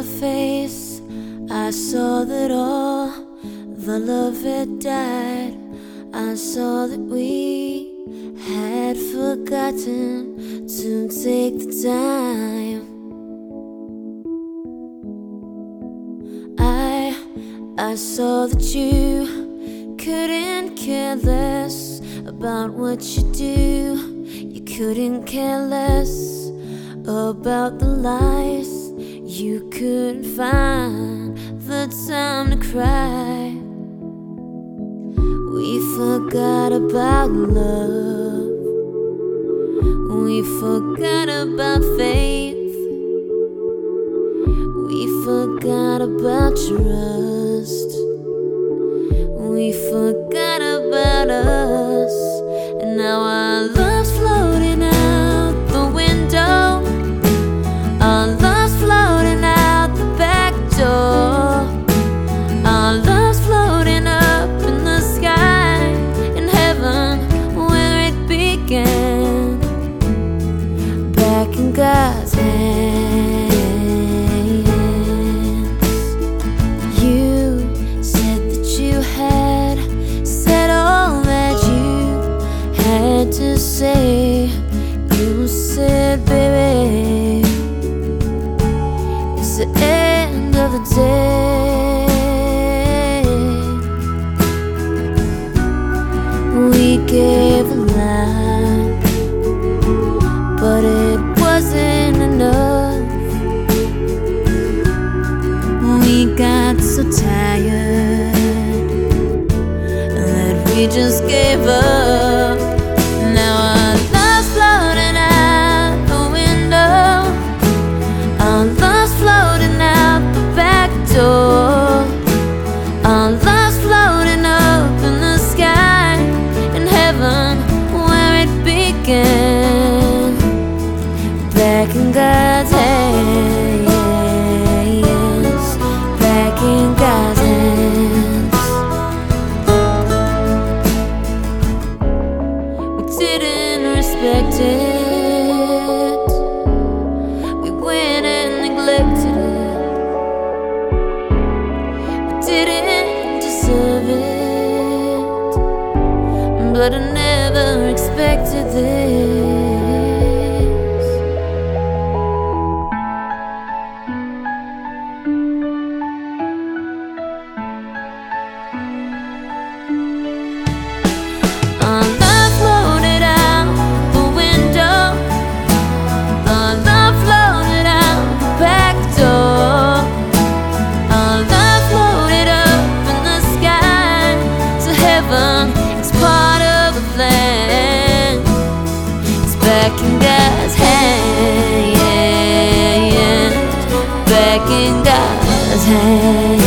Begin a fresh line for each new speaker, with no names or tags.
your face, I saw that all the love had died. I saw that we had forgotten to take the time. I saw that you couldn't care less about what you do. You couldn't care less about the lies. You couldn't find the time to cry. We forgot about love. We forgot about faith. We forgot about trust. We forgot about us. And now our love's floating out the window. Our love's floating out the back door. Our love's floating up in the sky, in heaven where it began, back in God's hands. You said that you had said all that you had to say. You said, baby, it's the end of the day. We gave a lot, but it wasn't enough. We got so tired that we just gave up. Now our love's floating out the window. Our love's floating out the back door. Our love's floating up in the sky, in heaven where it began, back in God's hands, back in God's hands. We didn't respect it. We went and neglected it. We didn't deserve it, but I never expected this. Our love floated out the window. Our love floated out the back door. Our love floated up in the sky to heaven. It's part of the plan. It's back in God's hands, back in God's hands.